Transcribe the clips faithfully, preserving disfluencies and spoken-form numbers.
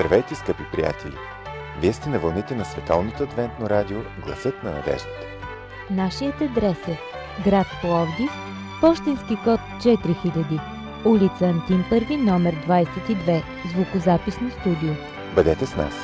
Здравейте, скъпи приятели! Вие сте на вълните на Световното адвентно радио Гласът на надеждата. Нашият адрес е град Пловдив, пощенски код четири хиляди, улица Антим първи, номер двадесет и две, звукозаписно студио. Бъдете с нас!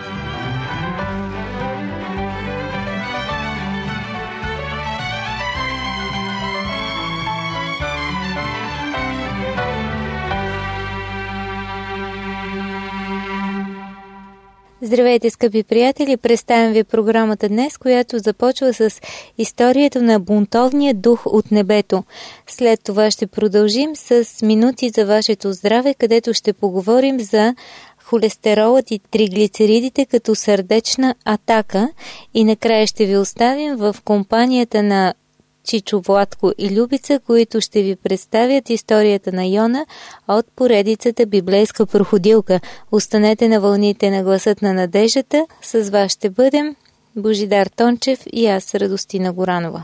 Здравейте, скъпи приятели! Представям ви програмата днес, която започва с историята на бунтовния дух от небето. След това ще продължим с минути за вашето здраве, където ще поговорим за холестеролът и триглицеридите като сърдечна атака. И накрая ще ви оставим в компанията на Чичо, Владко и Любица, които ще ви представят историята на Йона от поредицата Библейска проходилка. Останете на вълните на Гласът на надеждата. С вас ще бъдем Божидар Тончев и аз, Радостина Горанова.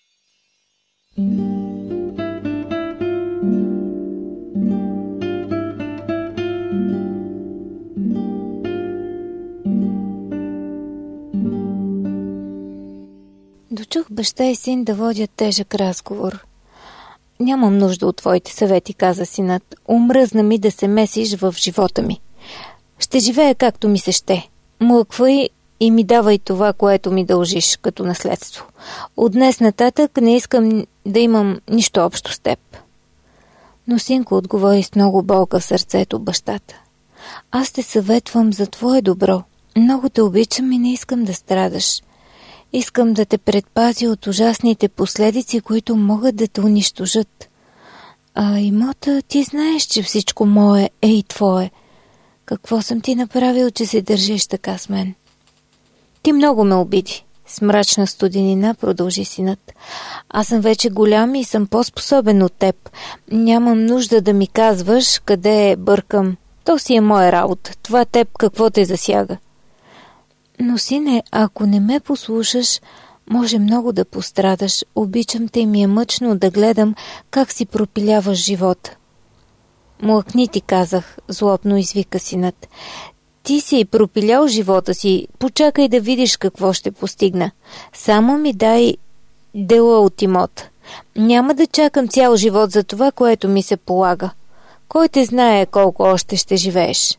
Дочух баща и син да водят тежък разговор. Нямам нужда от твоите съвети, каза синът. Омръзна ми да се месиш в живота ми. Ще живея както ми се ще. Млъквай и ми давай това, което ми дължиш като наследство. От днес нататък не искам да имам нищо общо с теб. Но синко, отговори с много болка в сърцето бащата. Аз те съветвам за твое добро. Много те обичам и не искам да страдаш. Искам да те предпази от ужасните последици, които могат да те унищожат. А имота, ти знаеш, че всичко мое е и твое. Какво съм ти направил, че се държиш така с мен? Ти много ме обиди. С мрачна студенина продължи синът. Аз съм вече голям и съм по-способен от теб. Нямам нужда да ми казваш къде бъркам. То си е моя работа. Това теб какво те засяга? Но, сине, ако не ме послушаш, може много да пострадаш. Обичам те и ми е мъчно да гледам как си пропиляваш живота. Млъкни, ти казах, злобно извика синът. Ти си пропилял живота си, почакай да видиш какво ще постигна. Само ми дай дела от имота. Няма да чакам цял живот за това, което ми се полага. Кой те знае колко още ще живееш?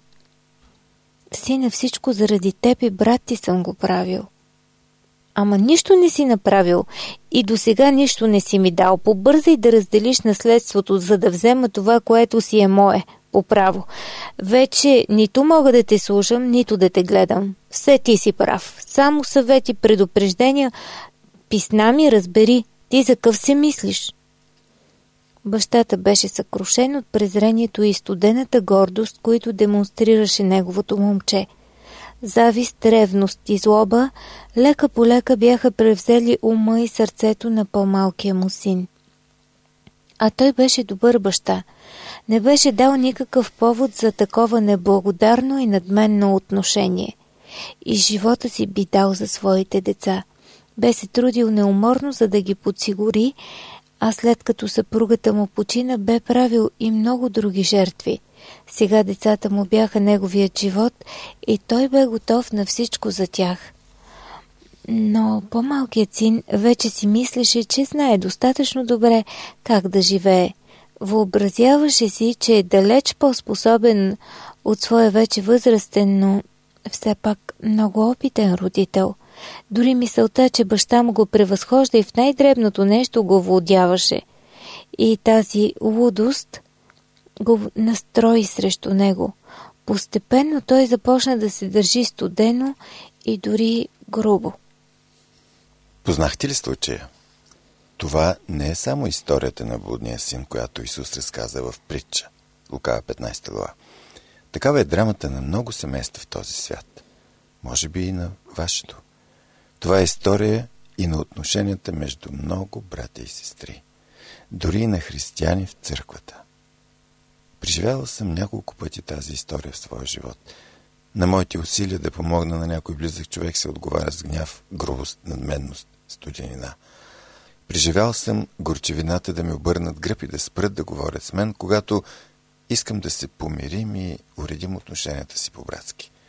Сине, всичко заради теб и брат ти съм го правил. Ама нищо не си направил и досега нищо не си ми дал. Побързай да разделиш наследството, за да взема това, което си е мое, по право. Вече нито мога да те слушам, нито да те гледам. Все ти си прав. Само съвети, предупреждения, писна ми, разбери, ти за къв се мислиш? Бащата беше съкрушен от презрението и студената гордост, които демонстрираше неговото момче. Завист, ревност и злоба лека по лека бяха превзели ума и сърцето на по-малкия му син. А той беше добър баща. Не беше дал никакъв повод за такова неблагодарно и надменно отношение. И живота си би дал за своите деца. Бе се трудил неуморно, за да ги подсигури, а след като съпругата му почина, бе правил и много други жертви. Сега децата му бяха неговият живот и той бе готов на всичко за тях. Но по-малкият син вече си мислеше, че знае достатъчно добре как да живее. Въобразяваше си, че е далеч по-способен от своя вече възрастен, но все пак много опитен родител. Дори мисълта, че баща му го превъзхожда и в най-дребното нещо го владяваше. И тази лудост го настрои срещу него. Постепенно той започна да се държи студено и дори грубо. Познахте ли случая? Това не е само историята на блудния син, която Исус разказа в притча, Лука петнадесета глава. Такава е драмата на много семейства в този свят. Може би и на вашето. Това е история и на отношенията между много братя и сестри. Дори и на християни в църквата. Преживявал съм няколко пъти тази история в своя живот. На моите усилия да помогна на някой близък човек се отговаря с гняв, грубост, надменност, студенина. Преживял съм горчевината да ми обърнат гръб и да спрат да говорят с мен, когато искам да се помирим и уредим отношенията си по-братски.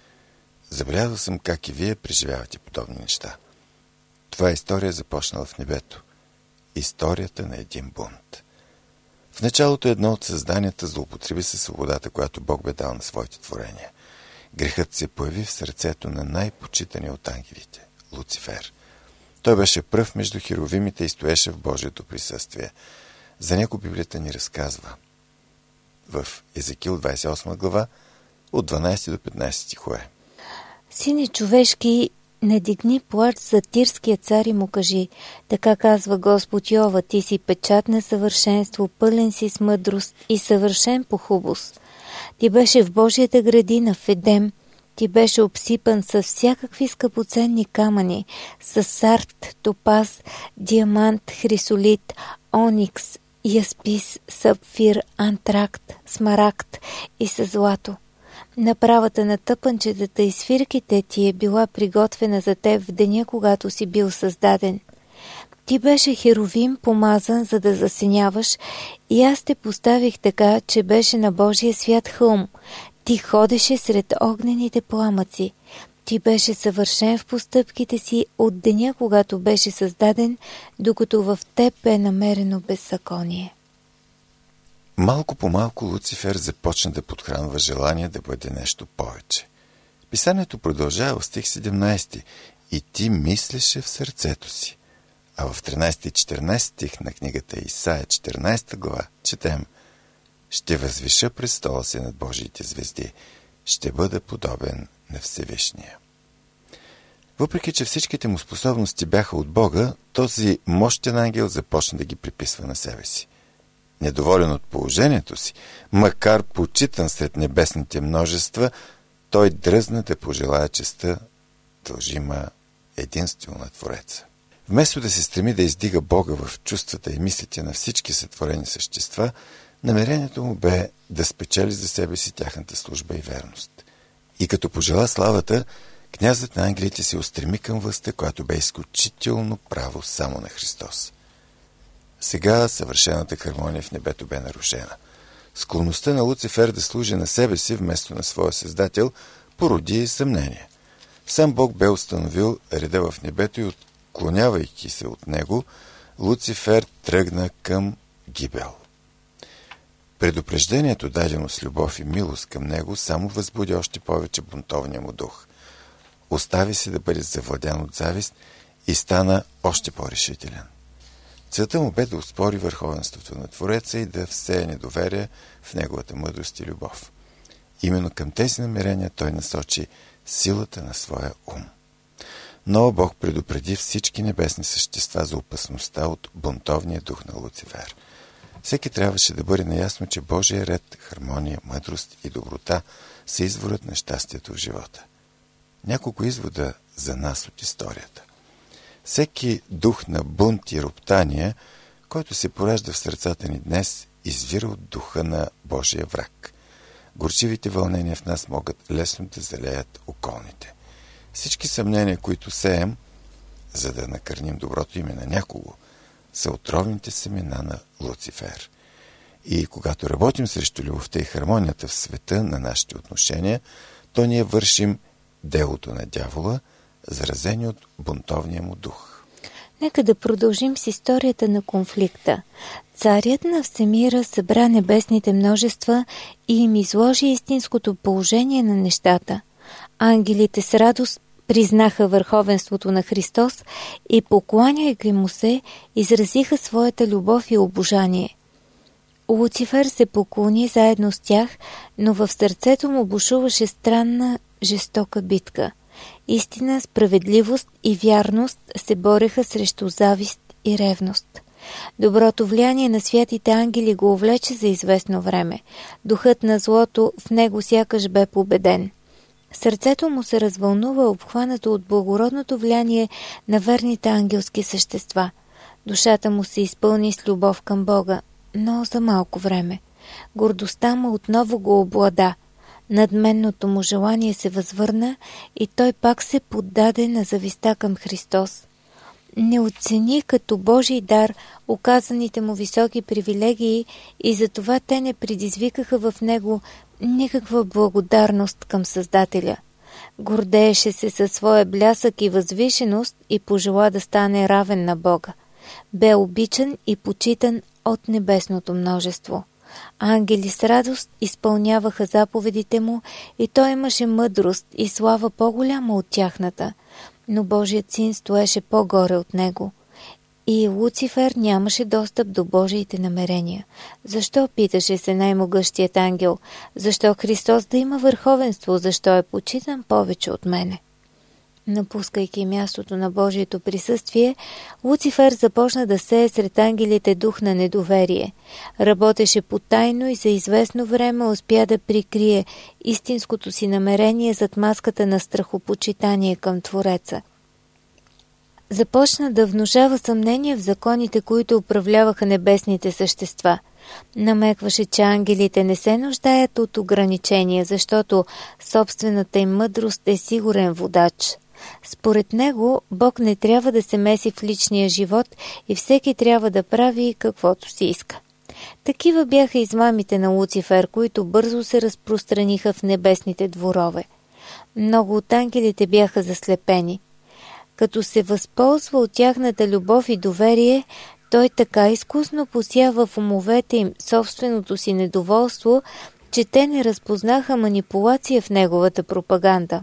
Забелязал съм как и вие преживявате подобни неща. Това е история, започнала в небето. Историята на един бунт. В началото едно от създанията злоупотреби със свободата, която Бог бе дал на своите творения. Грехът се появи в сърцето на най-почитания от ангелите – Луцифер. Той беше пръв между херовимите и стоеше в Божието присъствие. За него Библията ни разказва в Езекил двадесет и осма глава от дванадесети до петнадесети стихове. Сине човешки, надигни плач за тирския цар и му кажи: така казва Господ Йова, ти си печат на съвършенство, пълен си с мъдрост и съвършен по хубост. Ти беше в Божията градина в Едем, ти беше обсипан с всякакви скъпоценни камъни, с сард, топаз, диамант, хрисолит, оникс, яспис, сапфир, антракт, смарагд и с злато. Направата на тъпанчетата и свирките ти е била приготвена за теб в деня, когато си бил създаден. Ти беше херовим, помазан, за да засеняваш, и аз те поставих така, че беше на Божия свят хълм. Ти ходеше сред огнените пламъци. Ти беше съвършен в постъпките си от деня, когато беше създаден, докато в теб е намерено беззаконие. Малко по малко Луцифер започна да подхранва желание да бъде нещо повече. Писанието продължава в стих седемнадесети. И ти мислеше в сърцето си. А в тринадесети и четиринадесети стих на книгата Исаия, четиринадесета глава, четем: ще възвиша престола си над Божиите звезди, ще бъда подобен на Всевишния. Въпреки че всичките му способности бяха от Бога, този мощен ангел започна да ги приписва на себе си. Недоволен от положението си, макар почитан сред небесните множества, той дръзна да пожелая честта, дължима единствено на Твореца. Вместо да се стреми да издига Бога в чувствата и мислите на всички сътворени същества, намерението му бе да спечели за себе си тяхната служба и верност. И като пожела славата, князът на ангелите се устреми към властта, която бе изключително право само на Христос. Сега съвършената хармония в небето бе нарушена. Склонността на Луцифер да служи на себе си вместо на своя Създател породи съмнение. Сам Бог бе установил реда в небето и, отклонявайки се от него, Луцифер тръгна към гибел. Предупреждението, дадено с любов и милост към него, само възбуди още повече бунтовния му дух. Остави се да бъде завладян от завист и стана още по-решителен. Целта му бе да оспори върховенството на Твореца и да всее недоверие в неговата мъдрост и любов. Именно към тези намерения той насочи силата на своя ум. Но Бог предупреди всички небесни същества за опасността от бунтовния дух на Луцифер. Всеки трябваше да бъде наясно, че Божия ред, хармония, мъдрост и доброта са изворът на щастието в живота. Няколко извода за нас от историята. Всеки дух на бунт и роптание, който се поражда в сърцата ни днес, извира от духа на Божия враг. Горчивите вълнения в нас могат лесно да залеят околните. Всички съмнения, които сеем, за да накърним доброто име на някого, са отровните семена на Луцифер. И когато работим срещу любовта и хармонията в света на нашите отношения, то ние вършим делото на дявола, заразени от бунтовния му дух. Нека да продължим с историята на конфликта. Царят на всемира събра небесните множества и им изложи истинското положение на нещата. Ангелите с радост признаха върховенството на Христос и, покланяйки му се, изразиха своята любов и обожание. Луцифер се поклони заедно с тях, но в сърцето му бушуваше странна, жестока битка. Истина, справедливост и вярност се бореха срещу завист и ревност. Доброто влияние на святите ангели го увлече за известно време. Духът на злото в него сякаш бе победен. Сърцето му се развълнува, обхванато от благородното влияние на верните ангелски същества. Душата му се изпълни с любов към Бога, но за малко време. Гордостта му отново го облада. Надменното му желание се възвърна и той пак се поддаде на зависта към Христос. Не оцени като Божий дар оказаните му високи привилегии и затова те не предизвикаха в него никаква благодарност към Създателя. Гордееше се със своя блясък и възвишеност и пожела да стане равен на Бога. Бе обичан и почитан от небесното множество. Ангели с радост изпълняваха заповедите му и той имаше мъдрост и слава по-голяма от тяхната, но Божият син стоеше по-горе от него. И Луцифер нямаше достъп до Божиите намерения. Защо, питаше се най-могъщият ангел, защо Христос да има върховенство, защо е почитан повече от мене? Напускайки мястото на Божието присъствие, Луцифер започна да сее сред ангелите дух на недоверие. Работеше потайно и за известно време успя да прикрие истинското си намерение зад маската на страхопочитание към Твореца. Започна да внушава съмнение в законите, които управляваха небесните същества. Намекваше, че ангелите не се нуждаят от ограничения, защото собствената им мъдрост е сигурен водач. Според него, Бог не трябва да се меси в личния живот и всеки трябва да прави каквото си иска. Такива бяха измамите на Луцифер, които бързо се разпространиха в небесните дворове. Много от ангелите бяха заслепени. Като се възползва от тяхната любов и доверие, той така изкусно посява в умовете им собственото си недоволство, че те не разпознаха манипулация в неговата пропаганда.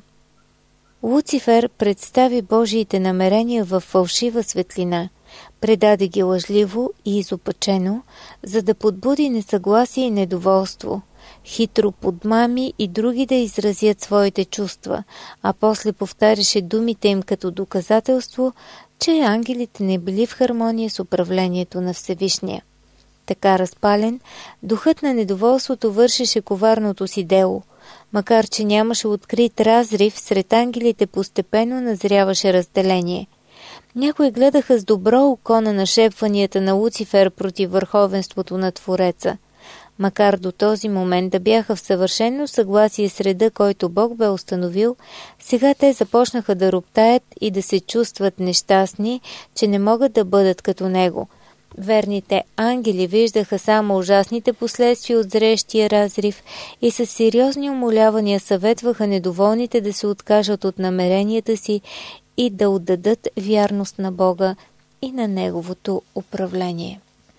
Луцифер представи Божиите намерения в фалшива светлина, предаде ги лъжливо и изопачено, за да подбуди несъгласие и недоволство, хитро подмами и други да изразят своите чувства, а после повтаряше думите им като доказателство, че ангелите не били в хармония с управлението на Всевишния. Така разпален, духът на недоволството вършеше коварното си дело. Макар че нямаше открит разрив, сред ангелите постепенно назряваше разделение. Някои гледаха с добро око на нашепванията на Луцифер против върховенството на Твореца. Макар до този момент да бяха в съвършено съгласие с реда, който Бог бе установил, сега те започнаха да роптаят и да се чувстват нещастни, че не могат да бъдат като него. Верните ангели виждаха само ужасните последствия от зрещия разрив и със сериозни умолявания съветваха недоволните да се откажат от намеренията си и да отдадат вярност на Бога и на Неговото управление.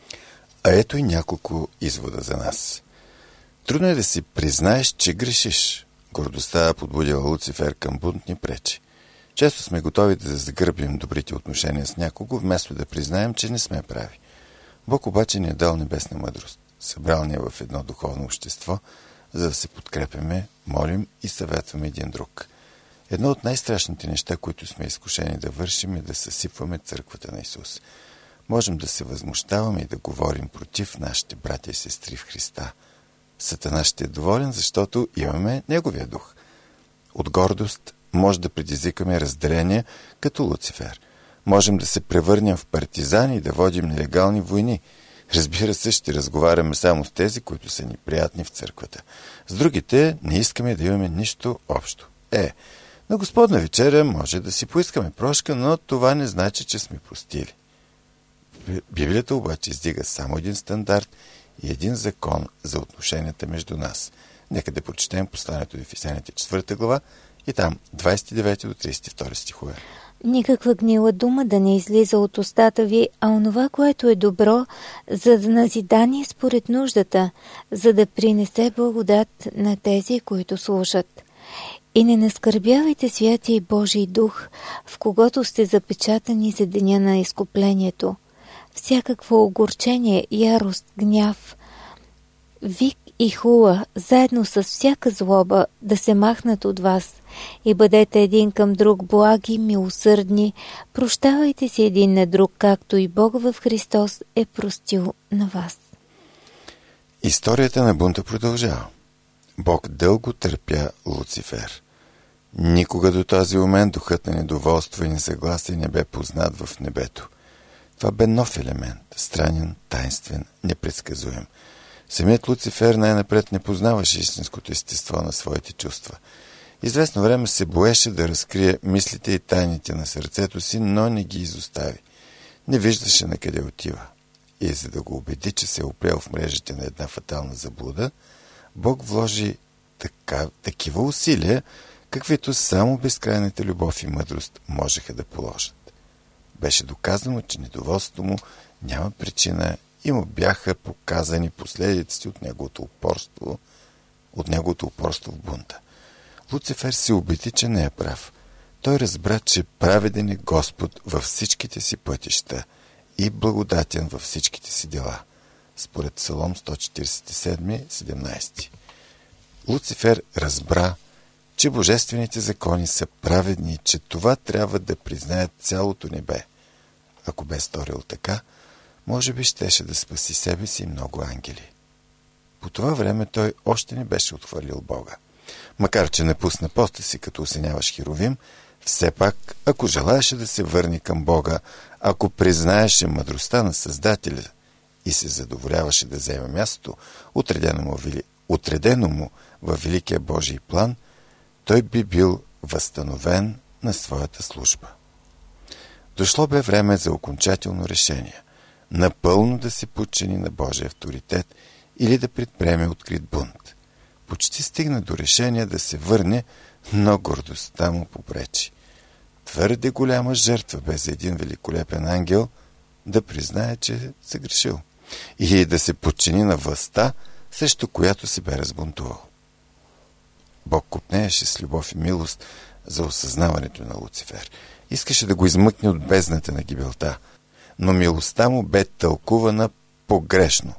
А ето и няколко извода за нас. Трудно е да си признаеш, че грешиш. Гордостта подбудила Луцифер към бунт ни пречи. Често сме готови да загърбим добрите отношения с някого, вместо да признаем, че не сме прави. Бог обаче ни е дал небесна мъдрост. Събрал ни е в едно духовно общество, за да се подкрепяме, молим и съветваме един друг. Едно от най-страшните неща, които сме изкушени да вършим, е да съсипваме църквата на Исус. Можем да се възмущаваме и да говорим против нашите братя и сестри в Христа. Сатана ще е доволен, защото имаме Неговия дух. От гордост може да предизвикаме разделение, като Луцифер. Можем да се превърнем в партизани и да водим нелегални войни. Разбира се, ще разговаряме само с тези, които са ни приятни в църквата. С другите не искаме да имаме нищо общо. Е, на Господна вечеря може да си поискаме прошка, но това не значи, че сме простили. Библията обаче издига само един стандарт и един закон за отношенията между нас. Нека да прочетем посланието до Ефесяните четвърта глава и там двадесет и девети до тридесет и втори стихове. Никаква гнила дума да не излиза от устата ви, а онова, което е добро, за да назидание според нуждата, за да принесе благодат на тези, които слушат. И не наскърбявайте Святия Божий дух, в когото сте запечатани за деня на изкуплението. Всякакво огорчение, ярост, гняв, вик и хула, заедно с всяка злоба, да се махнат от вас и бъдете един към друг благи, милосърдни, прощавайте си един на друг, както и Бог в Христос е простил на вас. Историята на бунта продължава. Бог дълго търпя Луцифер. Никога до този момент духът на недоволство и несъгласие не бе познат в небето. Това бе нов елемент, странен, тайнствен, непредсказуем. Самият Луцифер най-напред не познаваше истинското естество на своите чувства. Известно време се боеше да разкрие мислите и тайните на сърцето си, но не ги изостави. Не виждаше на къде отива. И за да го убеди, че се е оплел в мрежите на една фатална заблуда, Бог вложи така, такива усилия, каквито само безкрайната любов и мъдрост можеха да положат. Беше доказано, че недоволството му няма причина и му бяха показани последиците от неговото упорство, от неговото упорство в бунта. Луцифер се убеди, че не е прав. Той разбра, че праведен е Господ във всичките си пътища и благодатен във всичките си дела. Според Псалом сто четиридесет и седем, седемнадесети. Луцифер разбра, че божествените закони са праведни и че това трябва да признаят цялото небе. Ако бе сторил така, може би щеше да спаси себе си и много ангели. По това време той още не беше отхвърлил Бога. Макар че напусна поста си като осеняваш Херовим, все пак, ако желаеше да се върне към Бога, ако признаеше мъдростта на Създателя и се задоволяваше да вземе място, отредено му, отредено му във великия Божий план, той би бил възстановен на своята служба. Дошло бе време за окончателно решение, напълно да се подчини на Божия авторитет или да предприеме открит бунт. Почти стигна до решение да се върне, но гордостта му попречи. Твърде голяма жертва бе за един великолепен ангел да признае, че се грешил и да се подчини на властта, срещу която се бе разбунтувал. Бог копнееше с любов и милост за осъзнаването на Луцифер. Искаше да го измъкне от бездната на гибелта, но милостта му бе тълкувана погрешно.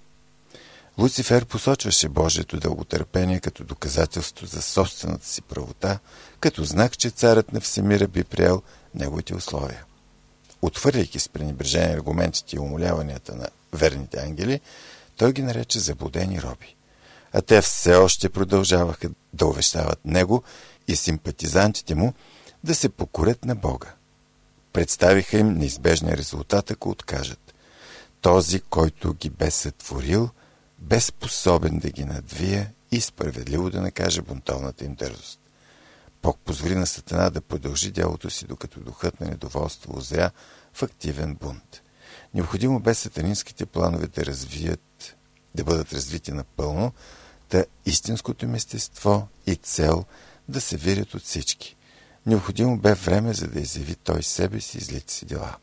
Луцифер посочваше Божието дълготърпение като доказателство за собствената си правота, като знак, че царът на всемира би приел неговите условия. Отвърляйки с пренебрежение аргументите и умоляванията на верните ангели, той ги нарече заблудени роби. А те все още продължаваха да увещават него и симпатизантите му да се покорят на Бога. Представиха им неизбежния резултат, ако откажат. Този, който ги бе сътворил, бе способен да ги надвие и справедливо да накаже бунтовната им дързост. Бог позволи на Сатана да продължи делото си, докато духът на недоволство озря в активен бунт. Необходимо бе сатанинските планове да развият, да бъдат развити напълно, да истинското им естество и цел да се видят от всички. Необходимо бе време, за да изяви той себе си и злите си дела.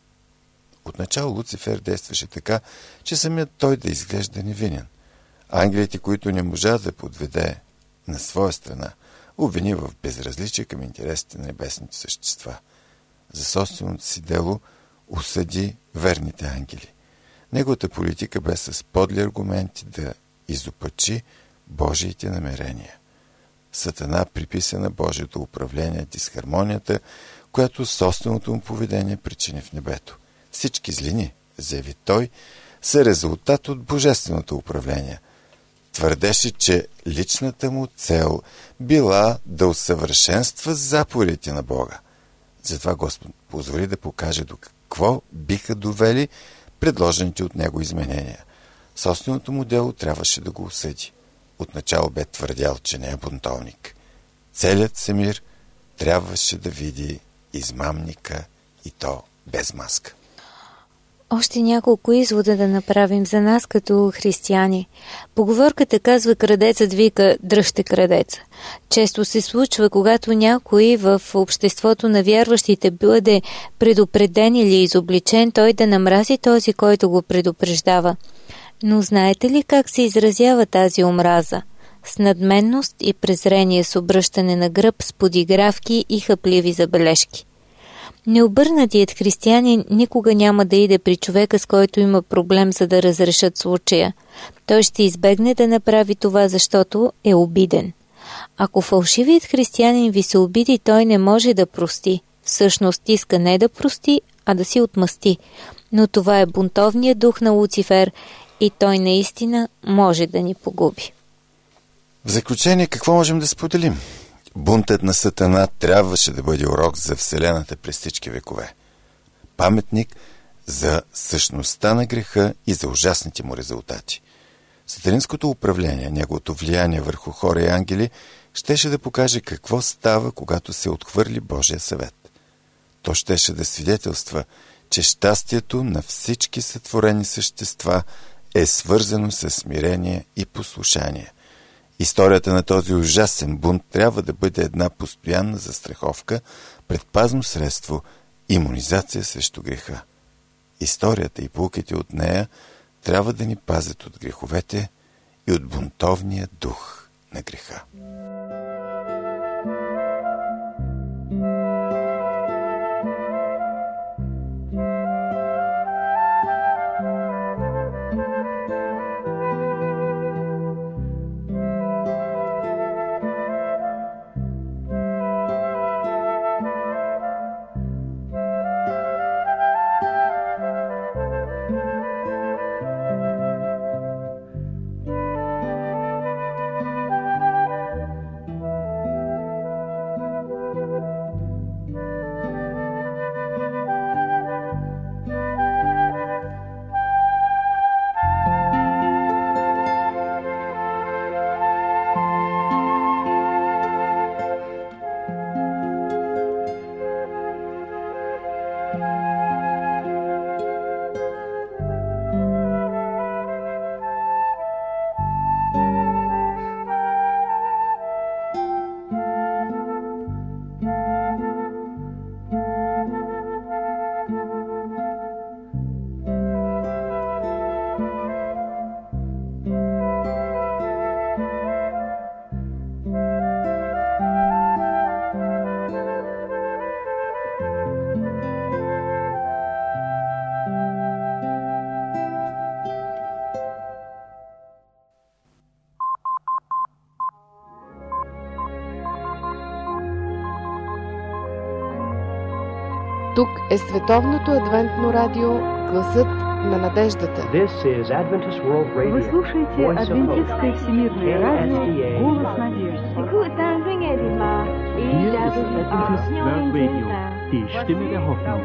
Отначало Луцифер действаше така, че самият той да изглежда невинен. Ангелите, които не можа да подведе на своя страна, обвини в безразличие към интересите на небесните същества. За собственото си дело осъди верните ангели. Неговата политика бе с подли аргументи да изопачи Божиите намерения. Сатана приписа на Божието управление дисхармонията, която собственото му поведение причини в небето. Всички злини, заяви той, са резултат от божественото управление. Твърдеше, че личната му цел била да усъвършенства заповедите на Бога. Затова Господ позволи да покаже до какво биха довели предложените от него изменения. Собственото му дело трябваше да го осъди. Отначало бе твърдял, че не е бунтовник. Целият всемир трябваше да види измамника и то без маска. Още няколко извода да направим за нас като християни. Поговорката казва: крадецът вика: дръжте крадеца. Често се случва, когато някой в обществото на вярващите бъде предупреден или изобличен, той да намрази този, който го предупреждава. Но знаете ли как се изразява тази омраза? С надменност и презрение, с обръщане на гръб, с подигравки и хъпливи забележки. Необърнатият християнин никога няма да иде при човека, с който има проблем, за да разрешат случая. Той ще избегне да направи това, защото е обиден. Ако фалшивият християнин ви се обиди, той не може да прости. Всъщност иска не да прости, а да си отмъсти. Но това е бунтовният дух на Луцифер и той наистина може да ни погуби. В заключение, какво можем да споделим? Бунтът на Сатана трябваше да бъде урок за Вселената през всички векове. Паметник за същността на греха и за ужасните му резултати. Сатанинското управление, неговото влияние върху хора и ангели, щеше да покаже какво става, когато се отхвърли Божия съвет. То щеше да свидетелства, че щастието на всички сътворени същества е свързано с смирение и послушание. Историята на този ужасен бунт трябва да бъде една постоянна застраховка, предпазно средство, имунизация срещу греха. Историята и поуките от нея трябва да ни пазят от греховете и от бунтовния дух на греха. Тук е Световното адвентно радио, гласът на надеждата. Вы слушаете Адвентистское всемирное радио, голос надежды. Die Stimme der Hoffnung.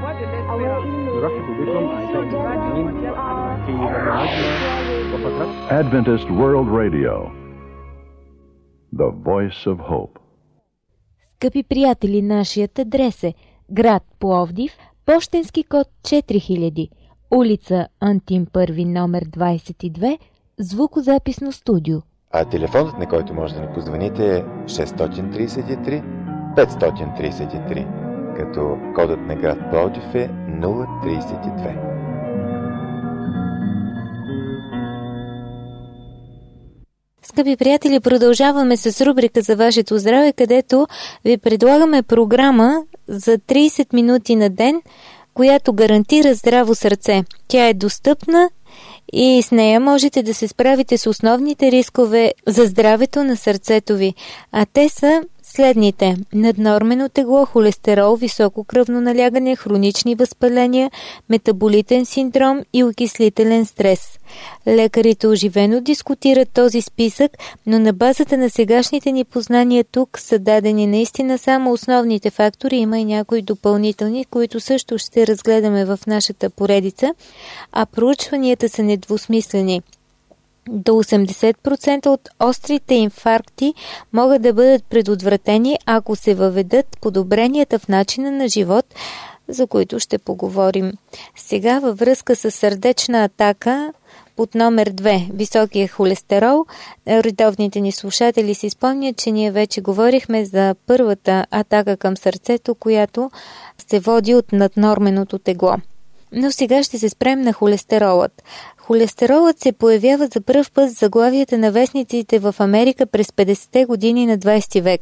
Adventist World Radio, the voice of hope. Скъпи приятели, нашият адрес е град Пловдив, пощенски код четири хиляди, улица Антим първи, номер двадесет и две, звукозаписно студио. А телефонът, на който може да ни позвоните, е шест три три пет три три, като кодът на град Пловдив е нула тридесет и две. Скъпи приятели, продължаваме с рубрика за вашето здраве, където ви предлагаме програма за тридесет минути на ден, която гарантира здраво сърце. Тя е достъпна и с нея можете да се справите с основните рискове за здравето на сърцето ви. А те са следните: наднормено тегло, холестерол, високо кръвно налягане, хронични възпаления, метаболитен синдром и окислителен стрес. Лекарите оживено дискутират този списък, но на базата на сегашните ни познания тук са дадени наистина само основните фактори. Има и някои допълнителни, които също ще разгледаме в нашата поредица, а проучванията са недвусмислени. До осемдесет процента от острите инфаркти могат да бъдат предотвратени, ако се въведат подобренията в начина на живот, за които ще поговорим. Сега във връзка с сърдечна атака под номер две, високия холестерол, редовните ни слушатели си спомнят, че ние вече говорихме за първата атака към сърцето, която се води от наднорменото тегло. Но сега ще се спрем на холестеролът. Холестеролът се появява за пръв път в заглавията на вестниците в Америка през петдесетте години на двадесети век.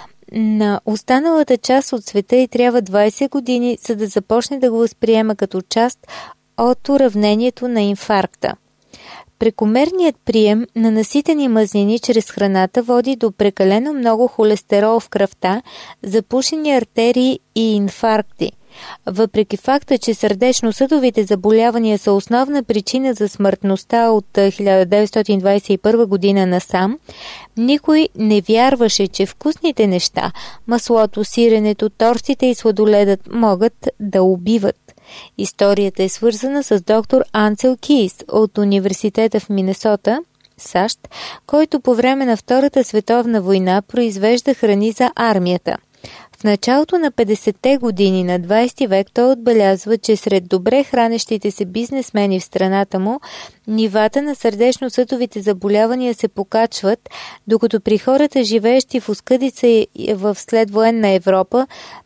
На останалата част от света й трябва двадесет години, за да започне да го възприема като част от уравнението на инфаркта. Прекомерният прием на наситени мазнини чрез храната води до прекалено много холестерол в кръвта, запушени артерии и инфаркти. Въпреки факта, че сърдечно-съдовите заболявания са основна причина за смъртността от хиляда деветстотин двадесет и първа година насам, никой не вярваше, че вкусните неща, маслото, сиренето, тортите и сладоледът могат да убиват. Историята е свързана с доктор Анцел Кейс от университета в Минесота, САЩ, който по време на Втората световна война произвежда храни за армията. В началото на петдесетте години на двадесети век той отбелязва, че сред добре хранещите се бизнесмени в страната му нивата на сърдечно-съдовите заболявания се покачват, докато при хората, живеещи в оскъдица и в следвоенна Европа,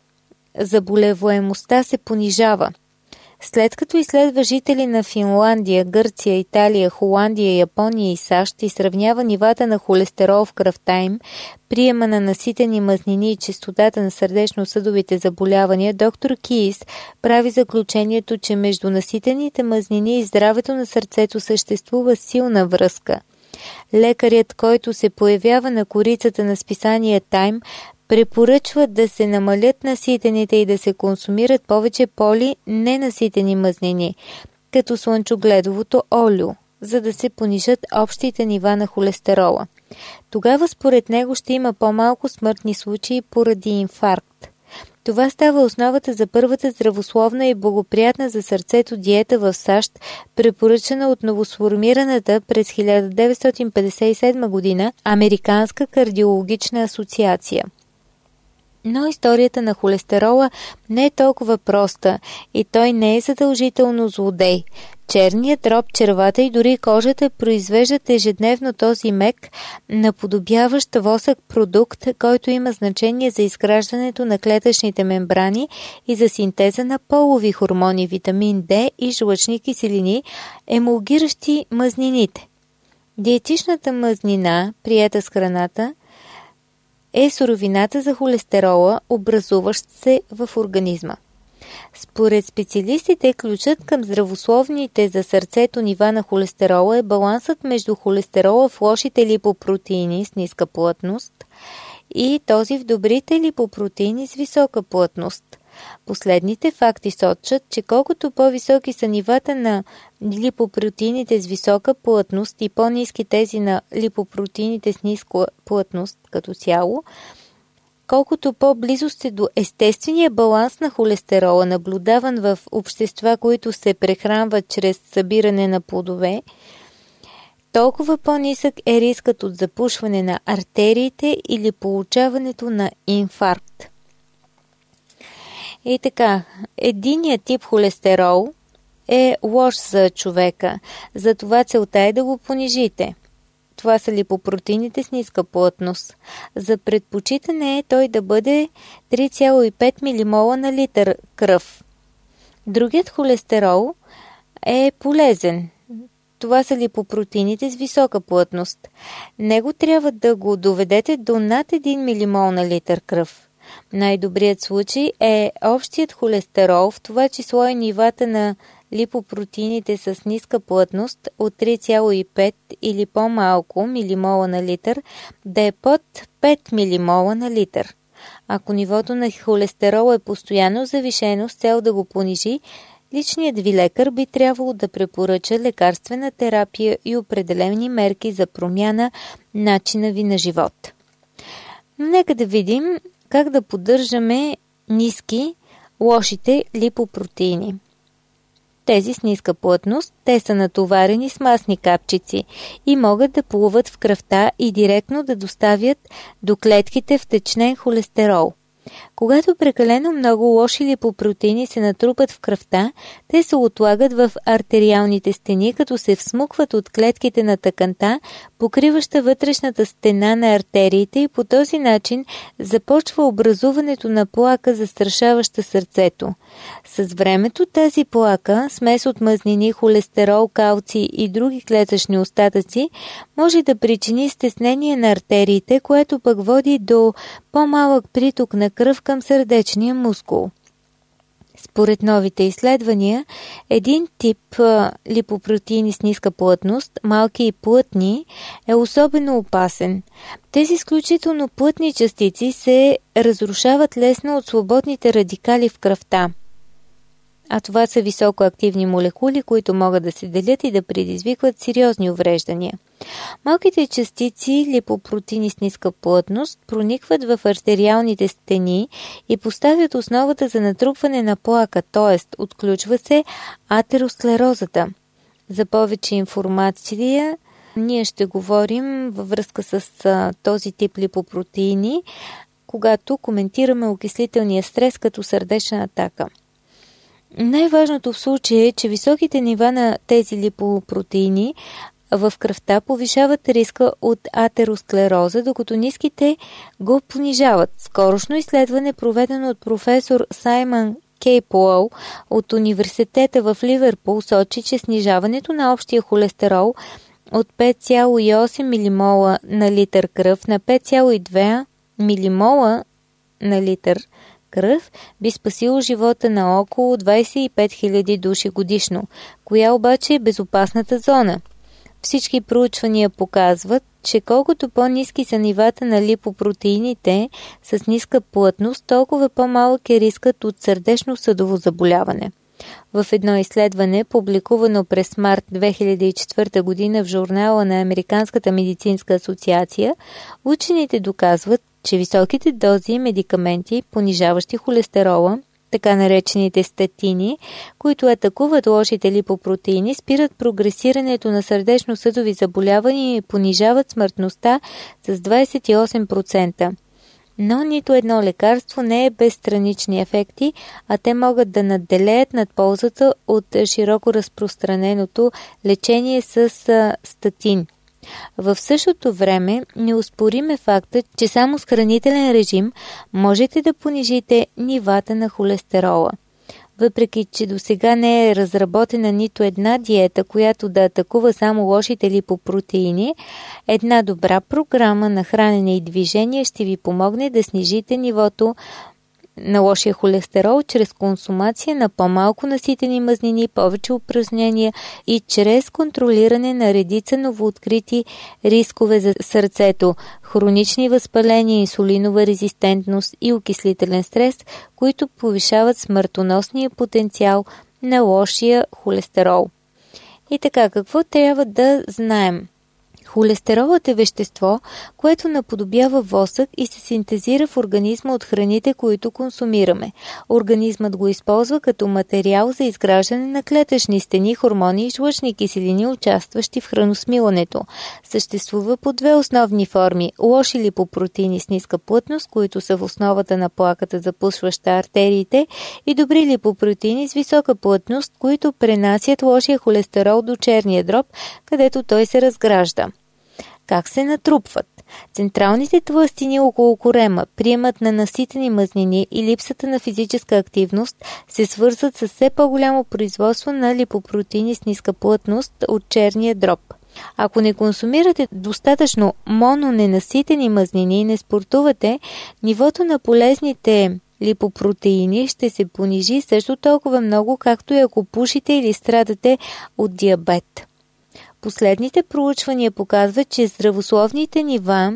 заболеваемостта се понижава. След като изследва жители на Финландия, Гърция, Италия, Холандия, Япония и САЩ и сравнява нивата на холестерол в кръвта им, приема на наситени мазнини и честотата на сърдечно-съдовите заболявания, доктор Кийс прави заключението, че между наситените мазнини и здравето на сърцето съществува силна връзка. Лекарят, който се появява на корицата на списание Time, препоръчва да се намалят наситените и да се консумират повече поли ненаситени мазнини, като слънчогледовото олио, за да се понижат общите нива на холестерола. Тогава според него ще има по-малко смъртни случаи поради инфаркт. Това става основата за първата здравословна и благоприятна за сърцето диета в САЩ, препоръчана от новосформираната през хиляда деветстотин петдесет и седма година Американска кардиологична асоциация. Но историята на холестерола не е толкова проста и той не е задължително злодей. Черният дроб, червата и дори кожата произвеждат ежедневно този мек, наподобяващ восък продукт, който има значение за изграждането на клетъчните мембрани и за синтеза на полови хормони, витамин Д и жлъчни киселини, емулгиращи мазнините. Диетичната мазнина, приета с храната, е суровината за холестерола, образуващ се в организма. Според специалистите, ключът към здравословните за сърцето нива на холестерола е балансът между холестерола в лошите липопротеини с ниска плътност и този в добрите липопротеини с висока плътност. Последните факти сочат, че колкото по-високи са нивата на липопротеините с висока плътност и по-ниски тези на липопротеините с ниска плътност като цяло, колкото по-близо сте до естествения баланс на холестерола, наблюдаван в общества, които се прехранват чрез събиране на плодове, толкова по-нисък е рискът от запушване на артериите или получаването на инфаркт. И така, единият тип холестерол е лош за човека, затова целта е да го понижите. Това са липопротеините с ниска плътност. За предпочитане е той да бъде три цяло и пет милимола на литър кръв. Другият холестерол е полезен. Това са липопротеините с висока плътност. Него трябва да го доведете до над един милимол на литър кръв. Най-добрият случай е общият холестерол, в това число и нивата на липопротеините с ниска плътност от три цяло и пет или по-малко милимола на литър, да е под пет милимола на литър. Ако нивото на холестерол е постоянно завишено с цел да го понижи, личният ви лекар би трябвало да препоръча лекарствена терапия и определени мерки за промяна начина ви на живот. Но нека да видим как да поддържаме ниски лошите липопротеини. Тези с ниска плътност, те са натоварени с масни капчици и могат да плуват в кръвта и директно да доставят до клетките втечнен холестерол. Когато прекалено много лоши липопротеини се натрупат в кръвта, те се отлагат в артериалните стени, като се всмукват от клетките на тъканта, покриваща вътрешната стена на артериите, и по този начин започва образуването на плака, застрашаваща сърцето. С времето тази плака, смес от мазнини, холестерол, калций и други клетъчни остатъци, може да причини стеснение на артериите, което пък води до по-малък приток на кръв към сърдечния мускул. Според новите изследвания, един тип а, липопротеини с ниска плътност, малки и плътни, е особено опасен. Тези изключително плътни частици се разрушават лесно от свободните радикали в кръвта. А това са високоактивни молекули, които могат да се делят и да предизвикват сериозни увреждания. Малките частици липопротеини с ниска плътност проникват в артериалните стени и поставят основата за натрупване на плака, т.е. отключва се атеросклерозата. За повече информация ние ще говорим във връзка с а, този тип липопротеини, когато коментираме окислителния стрес като сърдечна атака. Най-важното в случая е, че високите нива на тези липопротеини в кръвта повишават риска от атеросклероза, докато ниските го понижават. Скорошно изследване, проведено от професор Саймън Кейпуол от университета в Ливерпул, сочи, че снижаването на общия холестерол от пет цяло и осем милимола на литър кръв на пет цяло и две милимола на литър кръв би спасило живота на около двадесет и пет хиляди души годишно. Коя обаче е безопасната зона? Всички проучвания показват, че колкото по-ниски са нивата на липопротеините с ниска плътност, толкова по-малък е рискът от сърдечно-съдово заболяване. В едно изследване, публикувано през март две хиляди и четвърта година в журнала на Американската медицинска асоциация, учените доказват, че високите дози медикаменти, понижаващи холестерола, така наречените статини, които атакуват лошите липопротеини, спират прогресирането на сърдечно-съдови заболявания и понижават смъртността с двадесет и осем процента. Но нито едно лекарство не е без странични ефекти, а те могат да надделеят над ползата от широко разпространеното лечение с статин. В същото време неоспорим е факта, че само с хранителен режим можете да понижите нивата на холестерола. Въпреки че досега не е разработена нито една диета, която да атакува само лошите липопротеини, една добра програма на хранене и движение ще ви помогне да снижите нивото на лошия холестерол чрез консумация на по-малко наситени мазнини, повече упражнения и чрез контролиране на редица новооткрити рискове за сърцето, хронични възпаления, инсулинова резистентност и окислителен стрес, които повишават смъртоносния потенциал на лошия холестерол. И така, какво трябва да знаем? Холестеролът е вещество, което наподобява восък и се синтезира в организма от храните, които консумираме. Организмът го използва като материал за изграждане на клетъчни стени, хормони и жлъчни киселини, участващи в храносмилането. Съществува по две основни форми – лоши липопротеини с ниска плътност, които са в основата на плаката, запушваща артериите, и добри липопротеини с висока плътност, които пренасят лошия холестерол до черния дроб, където той се разгражда. Как се натрупват? Централните тлъстини около корема, приемът на наситени мазнини и липсата на физическа активност се свързват с все по-голямо производство на липопротеини с ниска плътност от черния дроб. Ако не консумирате достатъчно мононенаситени мазнини и не спортувате, нивото на полезните липопротеини ще се понижи също толкова много, както и ако пушите или страдате от диабет. Последните проучвания показват, че здравословните нива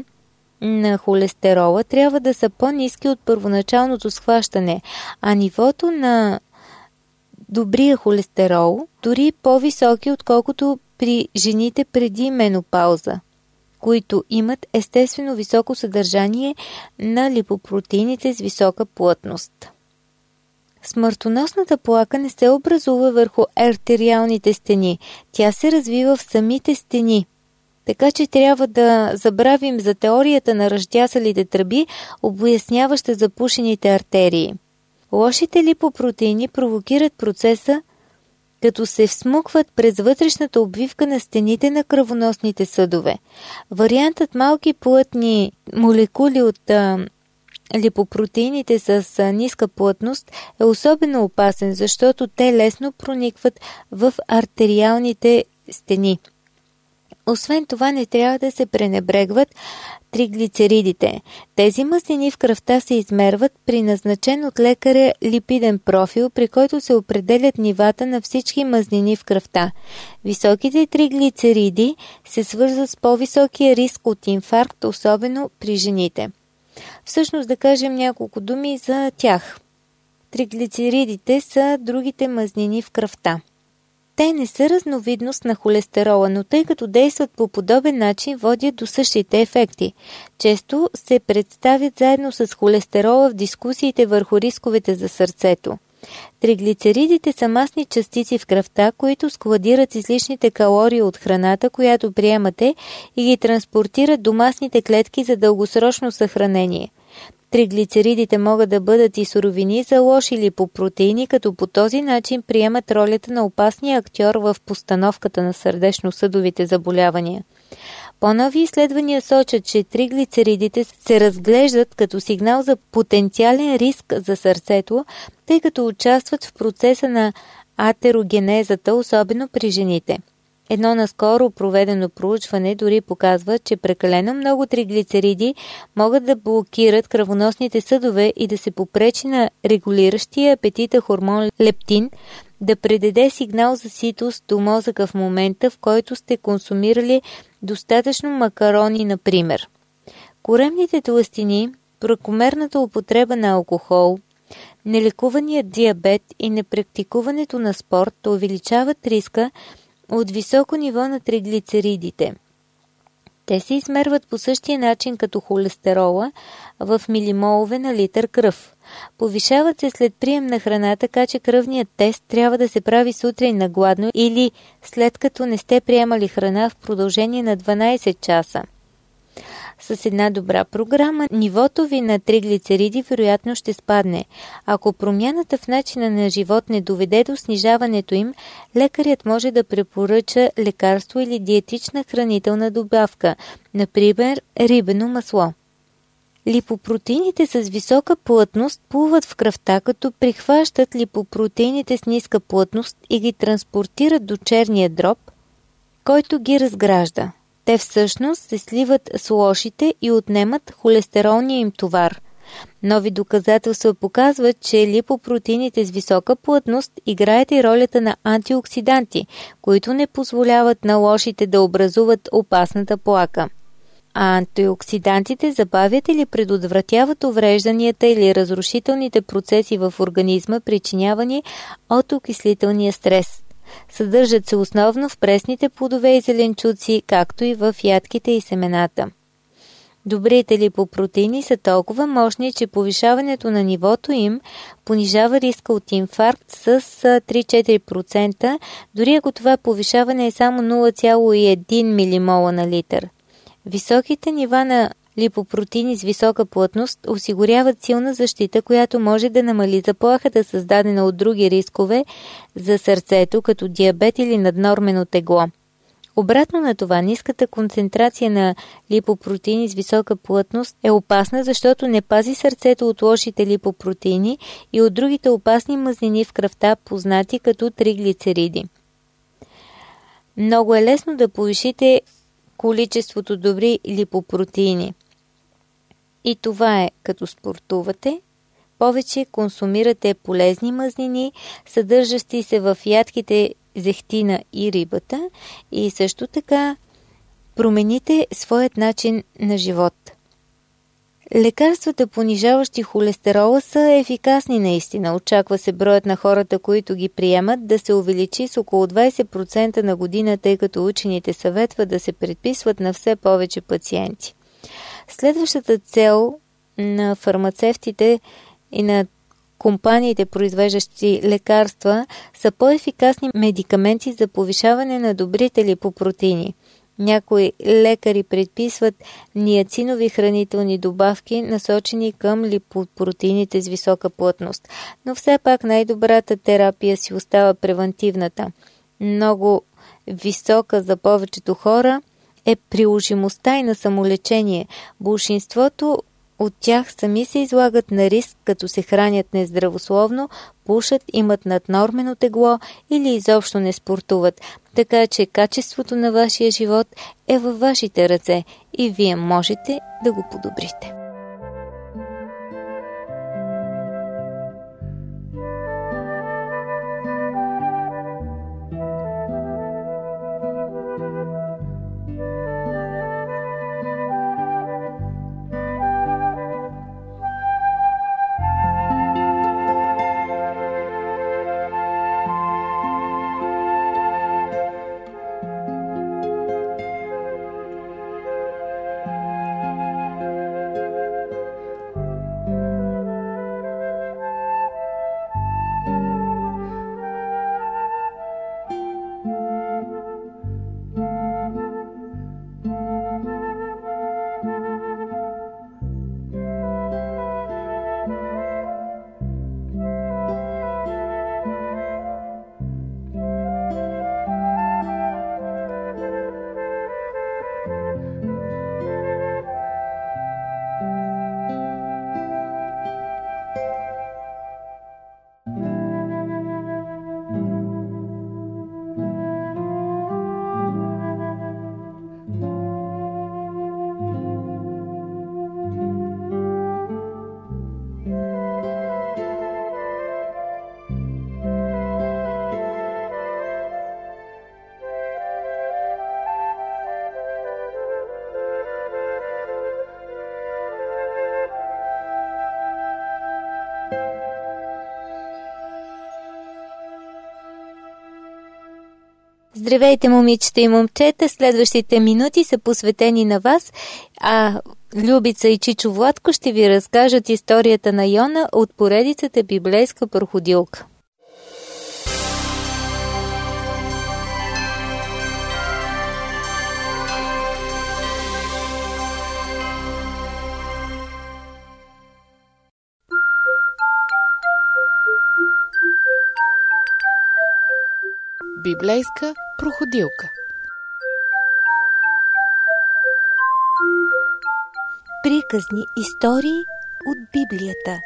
на холестерола трябва да са по-ниски от първоначалното схващане, а нивото на добрия холестерол дори по-високи, отколкото при жените преди менопауза, които имат естествено високо съдържание на липопротеините с висока плътност. Смъртоносната плака не се образува върху артериалните стени, тя се развива в самите стени. Така че трябва да забравим за теорията на ръждясалите тръби, обясняваща запушените артерии. Лошите липопротеини провокират процеса, като се всмукват през вътрешната обвивка на стените на кръвоносните съдове. Вариантът малки плътни молекули от а, липопротеините с ниска плътност е особено опасен, защото те лесно проникват в артериалните стени. Освен това, не трябва да се пренебрегват триглицеридите. Тези мазнини в кръвта се измерват при назначен от лекаря липиден профил, при който се определят нивата на всички мазнини в кръвта. Високите триглицериди се свързват с по-високия риск от инфаркт, особено при жените. Всъщност да кажем няколко думи за тях. Триглицеридите са другите мазнини в кръвта. Те не са разновидност на холестерола, но тъй като действат по подобен начин, водят до същите ефекти. Често се представят заедно с холестерола в дискусиите върху рисковете за сърцето. Триглицеридите са масни частици в кръвта, които складират излишните калории от храната, която приемате, и ги транспортират до масните клетки за дългосрочно съхранение. Триглицеридите могат да бъдат и суровини за лоши липопротеини, като по този начин приемат ролята на опасния актьор в постановката на сърдечно-съдовите заболявания. По-нови изследвания сочат, че триглицеридите се разглеждат като сигнал за потенциален риск за сърцето, тъй като участват в процеса на атерогенезата, особено при жените. Едно наскоро проведено проучване дори показва, че прекалено много триглицериди могат да блокират кръвоносните съдове и да се попречи на регулиращия апетита хормон лептин да предаде сигнал за ситост до мозъка в момента, в който сте консумирали достатъчно макарони, например. Коремните тлъстини, прекомерната употреба на алкохол, нелекуваният диабет и непрактикуването на спорт увеличават риска от високо ниво на триглицеридите. Те се измерват по същия начин като холестерола в милимолове на литър кръв. Повишават се след прием на храна, така че кръвният тест трябва да се прави сутрин на гладно или след като не сте приемали храна в продължение на дванайсет часа. С една добра програма, нивото ви на триглицериди вероятно ще спадне. Ако промяната в начина на живот не доведе до снижаването им, лекарят може да препоръча лекарство или диетична хранителна добавка, например рибено масло. Липопротеините с висока плътност плуват в кръвта, като прихващат липопротеините с ниска плътност и ги транспортират до черния дроб, който ги разгражда. Те всъщност се сливат с лошите и отнемат холестеролния им товар. Нови доказателства показват, че липопротеините с висока плътност играят и ролята на антиоксиданти, които не позволяват на лошите да образуват опасната плака. А антиоксидантите забавят или предотвратяват уврежданията или разрушителните процеси в организма, причинявани от окислителния стрес. Съдържат се основно в пресните плодове и зеленчуци, както и в ядките и семената. Добрите липопротеини са толкова мощни, че повишаването на нивото им понижава риска от инфаркт с три-четири процента, дори ако това повишаване е само нула цяло и едно милимола на литър. Високите нива на липопротеини с висока плътност осигуряват силна защита, която може да намали заплахата, създадена от други рискове за сърцето, като диабет или наднормено тегло. Обратно на това, ниската концентрация на липопротеини с висока плътност е опасна, защото не пази сърцето от лошите липопротеини и от другите опасни мазнини в кръвта, познати като триглицериди. Много е лесно да повишите количеството добри липопротеини. И това е като спортувате, повече консумирате полезни мазнини, съдържащи се в ядките зехтина и рибата, и също така промените своят начин на живот. Лекарствата, понижаващи холестерола, са ефикасни наистина. Очаква се броят на хората, които ги приемат, да се увеличи с около двайсет процента на година, тъй като учените съветват да се предписват на все повече пациенти. Следващата цел на фармацевтите и на компаниите, произвеждащи лекарства, са по-ефикасни медикаменти за повишаване на добрите липопротеини. Някои лекари предписват ниацинови хранителни добавки, насочени към липопротеините с висока плътност. Но все пак най-добрата терапия си остава превантивната. Много висока за повечето хора е приложимостта и на самолечение. Болшинството от тях сами се излагат на риск, като се хранят нездравословно, пушат, имат наднормено тегло или изобщо не спортуват. Така че качеството на вашия живот е във вашите ръце и вие можете да го подобрите. Здравейте, момичета и момчета! Следващите минути са посветени на вас, а Любица и Чичо Владко ще ви разкажат историята на Йона от поредицата Библейска проходилка. Библейска проходилка. Приказни истории от Библията.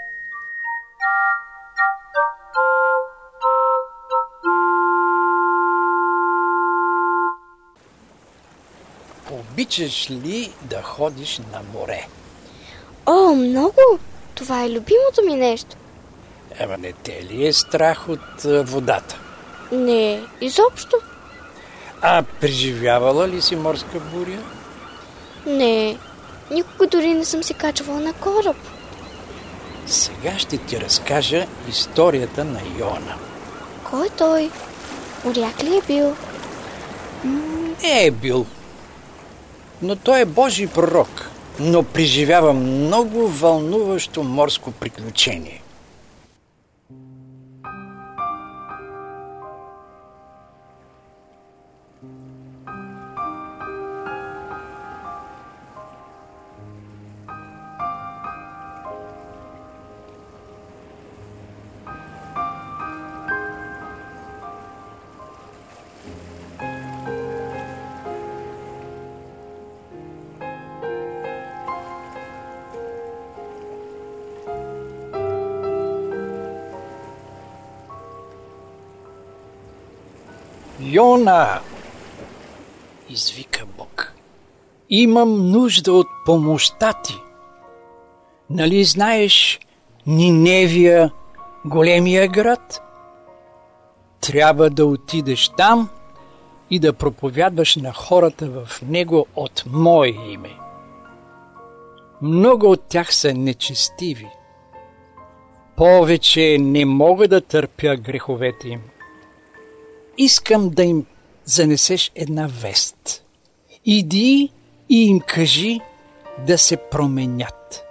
Обичаш ли да ходиш на море? О, много! Това е любимото ми нещо. Ема не те ли е страх от а, водата? Не, изобщо. А преживявала ли си морска буря? Не, никога дори не съм се качвала на кораб. Сега ще ти разкажа историята на Йона. Кой е той? Моряк ли е бил? Не е бил. Но той е Божий пророк. Но преживява много вълнуващо морско приключение. Йона, извика Бог, имам нужда от помощта ти. Нали знаеш Ниневия, големия град? Трябва да отидеш там и да проповядваш на хората в него от мое име. Много от тях са нечестиви. Повече не мога да търпя греховете им. Искам да им занесеш една вест. Иди и им кажи да се променят.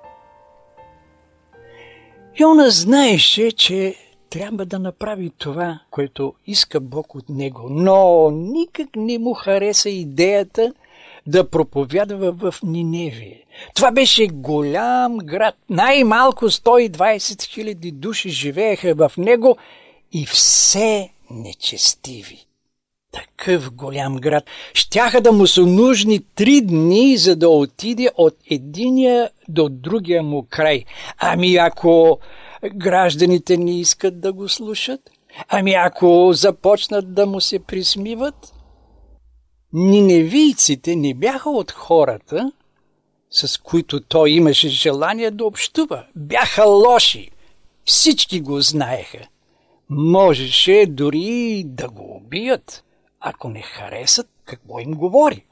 Йона знаеше, че трябва да направи това, което иска Бог от него, но никак не му хареса идеята да проповядва в Ниневия. Това беше голям град. Най-малко сто и двадесет хиляди души живееха в него и все нечестиви. Такъв голям град. Щяха да му са нужни три дни, за да отиде от единия до другия му край. Ами ако гражданите не искат да го слушат? Ами ако започнат да му се присмиват? Ниневийците не бяха от хората, с които той имаше желание да общува. Бяха лоши. Всички го знаеха. Можеше дори да го убият, ако не харесат какво им говори.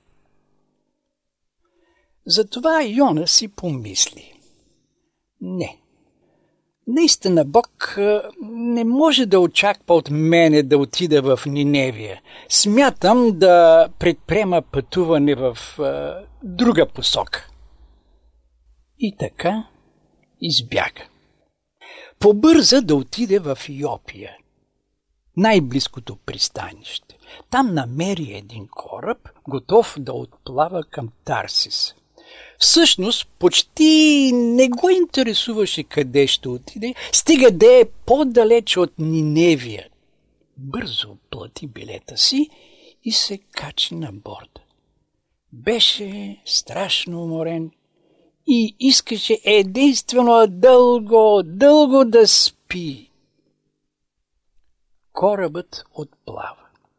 Затова Йона си помисли. Не, наистина Бог не може да очаква от мене да отида в Ниневия. Смятам да предприема пътуване в а, друга посока. И така избяга. Побърза да отиде в Йопия, най-близкото пристанище. Там намери един кораб, готов да отплава към Тарсис. Всъщност, почти не го интересуваше къде ще отиде, стига да е по-далеч от Ниневия. Бързо плати билета си и се качи на борда. Беше страшно уморен и искаше единствено дълго, дълго да спи. Корабът отплава.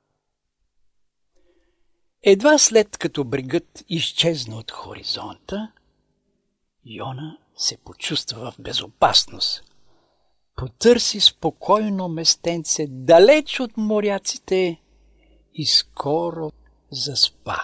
Едва след като брегът изчезна от хоризонта, Йона се почувства в безопасност. Потърси спокойно местенце далеч от моряците и скоро заспа.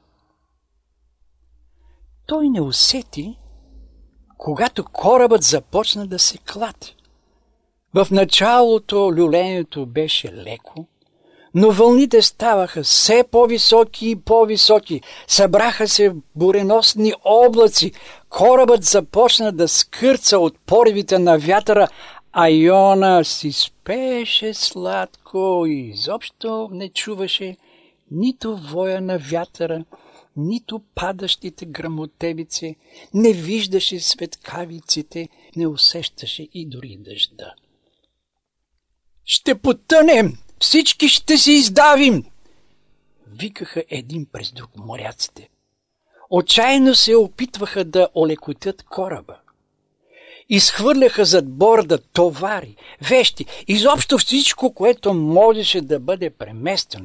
Той не усети, когато корабът започна да се клати. В началото люлението беше леко, Но вълните ставаха все по-високи и по-високи. Събраха се буреносни облаци. Корабът започна да скърца от поривите на вятъра, а Йона си спеше сладко и изобщо не чуваше нито воя на вятъра, нито падащите гръмотевици, не виждаше светкавиците, не усещаше и дори дъжда. «Ще потънем! Всички ще се издавим!» викаха един през друг моряците. Отчаяно се опитваха да олекотят кораба. Изхвърляха зад борда товари, вещи, изобщо всичко, което можеше да бъде преместено.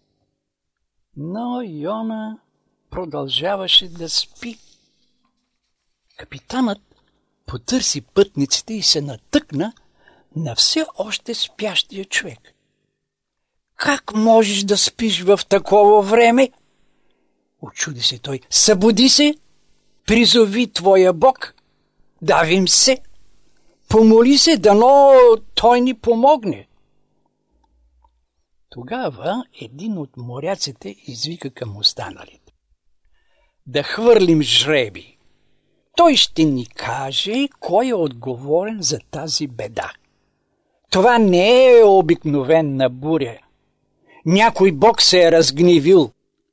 Но Йона продължаваше да спи. Капитанът потърси пътниците и се натъкна на все още спящия човек. «Как можеш да спиш в такова време?» Очуди се той. «Събуди се, призови твоя Бог, давим се, помоли се, дано той ни помогне». Тогава един от моряците извика към останалите: «Да хвърлим жреби. Той ще ни каже кой е отговорен за тази беда. Това не е обикновена буря. Някой бог се е разгневил».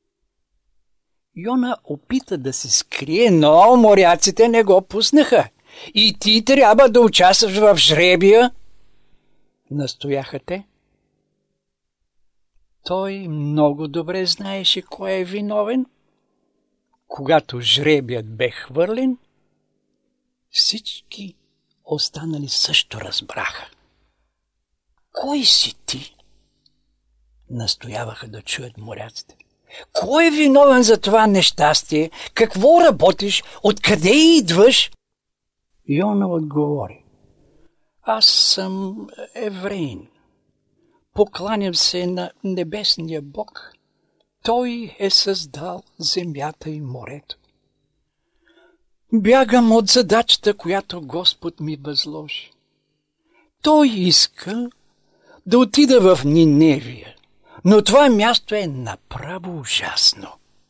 Йона опита да се скрие, но моряците не го пуснаха. «И ти трябва да участваш в жребия», настояха те. Той много добре знаеше кой е виновен. Когато жребият бе хвърлен, всички останали също разбраха. «Кой си ти?» настояваха да чуят моряците. «Кой е виновен за това нещастие? Какво работиш? Откъде идваш?» Йона отговори: «Аз съм евреин. Покланям се на небесния Бог. Той е създал земята и морето. Бягам от задачата, която Господ ми възложи. Той иска да отида в Ниневия, но това място е направо ужасно.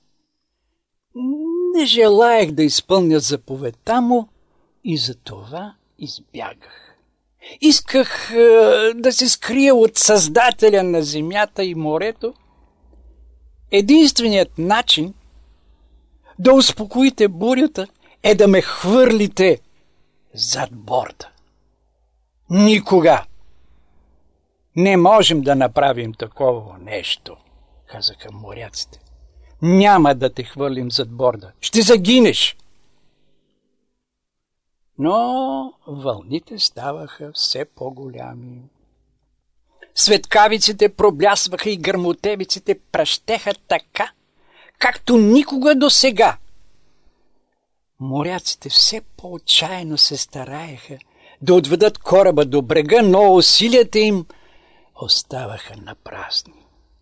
Не желаях да изпълня заповедта му и за това избягах. Исках е, да се скрия от Създателя на земята и морето. Единственият начин да успокоите бурята е да ме хвърлите зад борда. Никога не можем да направим такова нещо», казаха моряците. «Няма да те хвърлим зад борда. Ще загинеш». Но вълните ставаха все по-голями. Светкавиците проблясваха и гърмотевиците пращеха така, както никога досега. Моряците все по-отчаяно се стараеха да отведат кораба до брега, но усилията им оставаха напразни.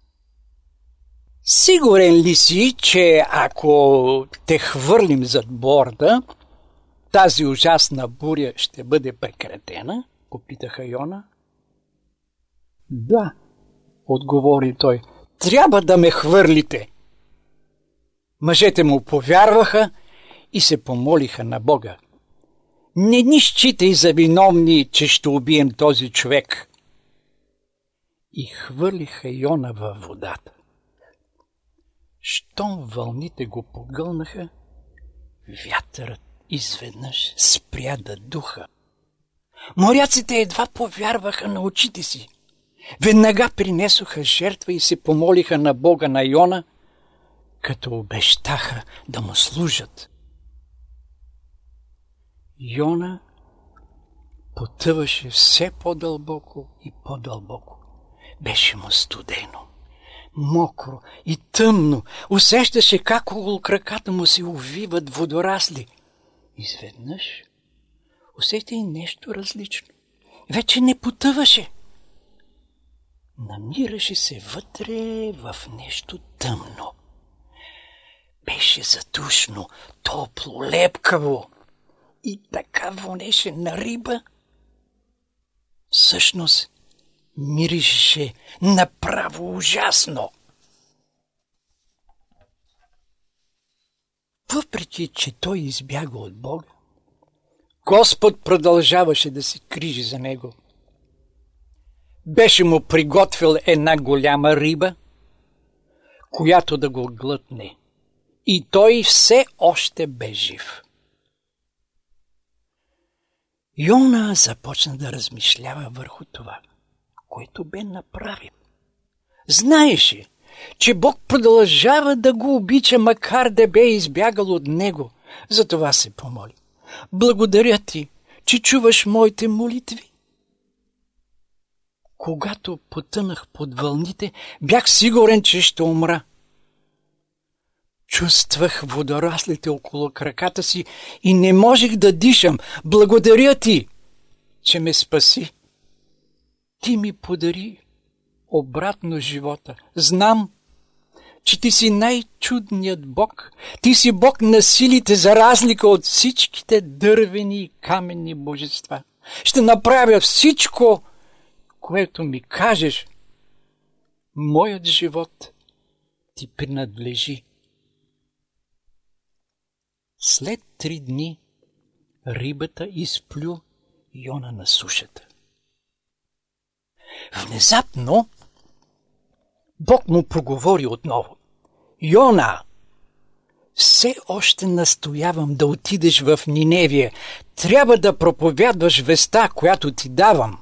«Сигурен ли си, че ако те хвърлим зад борда, тази ужасна буря ще бъде прекратена?» попитаха Йона. «Да», отговори той, «трябва да ме хвърлите». Мъжете му повярваха и се помолиха на Бога: «Не ни считай за виновни, че ще убием този човек». И хвърлиха Йона във водата. Щом вълните го погълнаха, вятърът изведнъж спря да духа. Моряците едва повярваха на очите си. Веднага принесоха жертва и се помолиха на Бога на Йона, като обещаха да му служат. Йона потъваше все по-дълбоко и по-дълбоко. Беше му студено, мокро и тъмно. Усещаше как около краката му се увиват водорасли. Изведнъж усети и нещо различно. Вече не потъваше. Намираше се вътре в нещо тъмно. Беше задушно, топло, лепкаво и така вонеше на риба. Всъщност Миришеше направо ужасно. Въпреки че той избяга от Бога, Господ продължаваше да се грижи за него. Беше му приготвил една голяма риба, която да го глътне. И той все още бе жив. Йона започна да размишлява върху това, което бе направил. Знаеше, че Бог продължава да го обича, макар да бе избягал от него. Затова се помоли: благодаря ти, че чуваш моите молитви. Когато потънах под вълните, бях сигурен, че ще умра. Чувствах водораслите около краката си и не можех да дишам. Благодаря ти, че ме спаси. Ти ми подари обратно живота. Знам, че ти си най-чудният Бог. Ти си Бог на силите, за разлика от всичките дървени и каменни божества. Ще направя всичко, което ми кажеш. Моят живот ти принадлежи. След три дни рибата изплю Йона на сушата. Внезапно Бог му проговори отново: Йона, все още настоявам да отидеш в Ниневия. Трябва да проповядваш веста, която ти давам.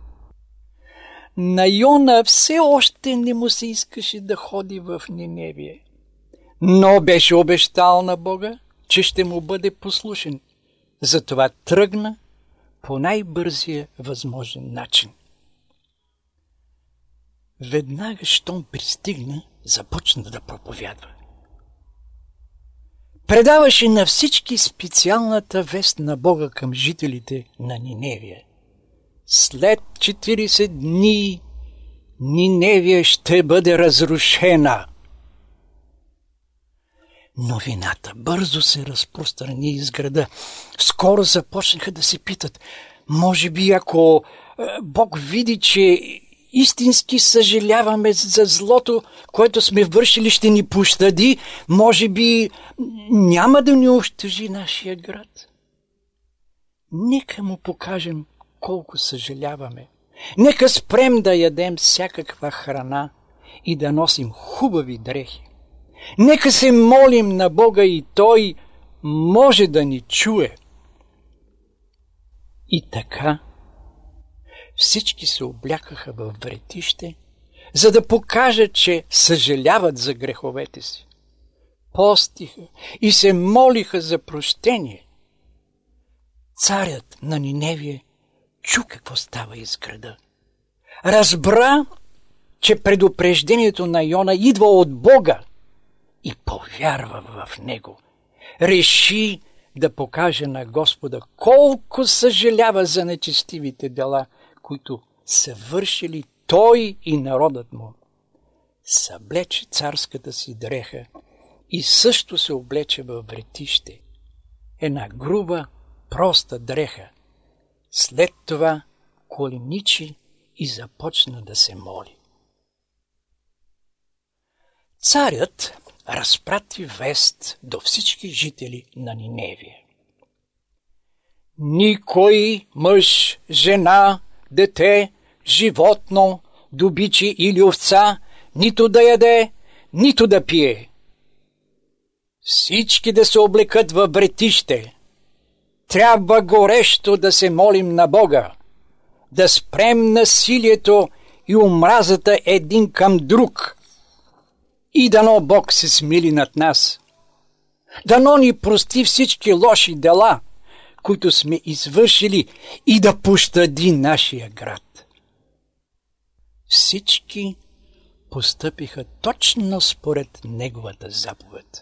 На Йона все още не му се искаше да ходи в Ниневия, но беше обещал на Бога, че ще му бъде послушен. Затова тръгна по най-бързия възможен начин. Веднага, щом пристигна, започна да проповядва. Предаваше на всички специалната вест на Бога към жителите на Ниневия. След четиридесет дни Ниневия ще бъде разрушена. Новината бързо се разпространи из града. Скоро започнаха да се питат: може би, ако Бог види, че истински съжаляваме за злото, което сме вършили, ще ни пощади, може би няма да ни унищожи нашия град. Нека му покажем колко съжаляваме. Нека спрем да ядем всякаква храна и да носим хубави дрехи. Нека се молим на Бога и Той може да ни чуе. И така всички се облякаха в вретище, за да покажат, че съжаляват за греховете си. Постиха и се молиха за прощение. Царят на Ниневия чу какво става из града. Разбра, че предупреждението на Йона идва от Бога и повярва в него. Реши да покаже на Господа колко съжалява за нечестивите дела, които са вършили той и народът му. Съблече царската си дреха и също се облече във вретище. Една груба, проста дреха. След това коленичи и започна да се моли. Царят разпрати вест до всички жители на Ниневия. Никой мъж, жена, дете, животно, добичи или овца, нито да яде, нито да пие. Всички да се облекат във вретище. Трябва горещо да се молим на Бога, да спрем насилието и омразата един към друг. И дано Бог се смили над нас. Дано ни прости всички лоши дела, които сме извършили, и да пощади нашия град. Всички постъпиха точно според неговата заповед.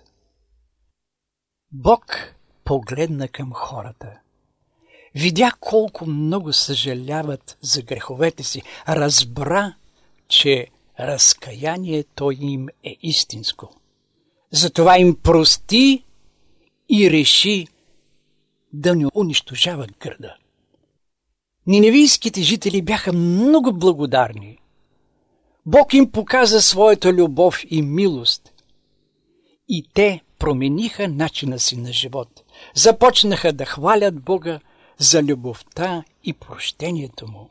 Бог погледна към хората. Видя колко много съжаляват за греховете си. Разбра, че разкаянието им е истинско. Затова им прости и реши да не унищожават града. Ниневийските жители бяха много благодарни. Бог им показа своята любов и милост. И те промениха начина си на живот. Започнаха да хвалят Бога за любовта и прощението му.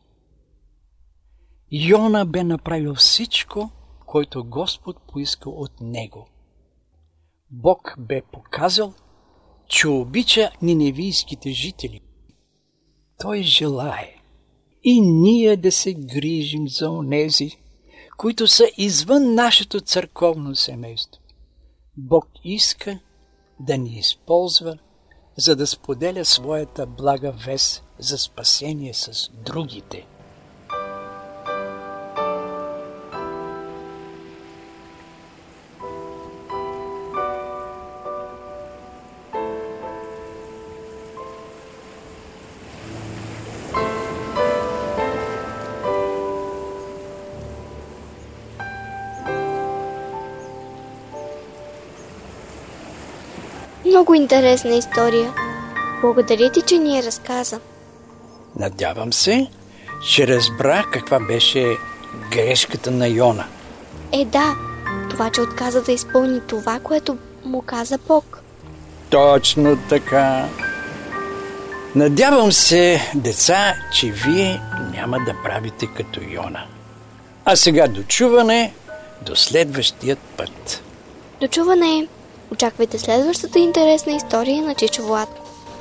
Йона бе направил всичко, което Господ поиска от него. Бог бе показал, че обича ниневийските жители. Той желае и ние да се грижим за онези, които са извън нашето църковно семейство. Бог иска да ни използва, за да споделя своята блага вест за спасение с другите. Много интересна история. Благодаря ти, че ни я разказа. Надявам се, че разбра каква беше грешката на Йона. Е, да, това, че отказа да изпълни това, което му каза Бог. Точно така. Надявам се, деца, че вие няма да правите като Йона. А сега дочуване до следващият път. Дочуване! Очаквайте следващата интересна история на Чичо Влад.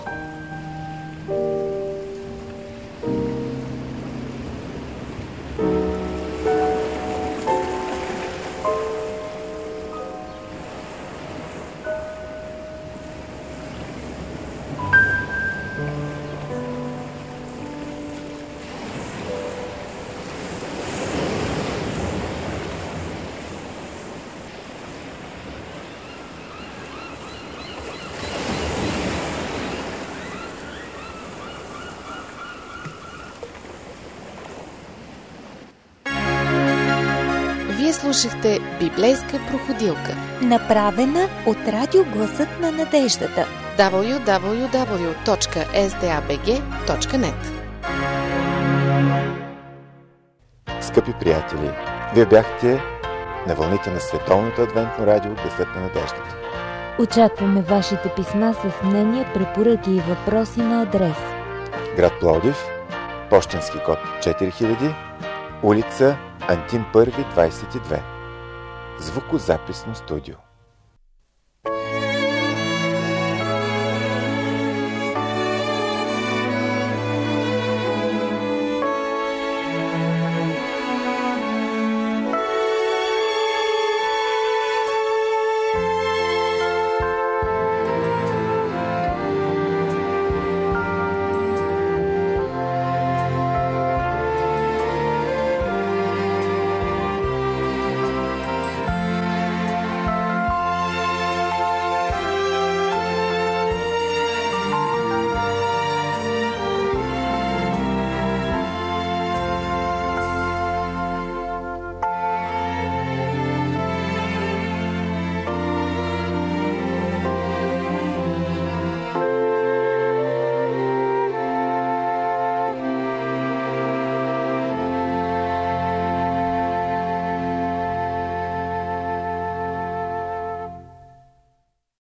Вие слушахте Библейска проходилка, направена от Радио Гласът на надеждата. дабъл ю дабъл ю дабъл ю точка ес ди ей би джи точка нет. Скъпи приятели, вие бяхте на вълните на Световното адвентно радио Гласът на надеждата. Очакваме вашите писма с мнения, препоръки и въпроси на адрес: град Пловдив, пощенски код четири хиляди, улица Антим първи, двайсет и две. Звукозаписно студио.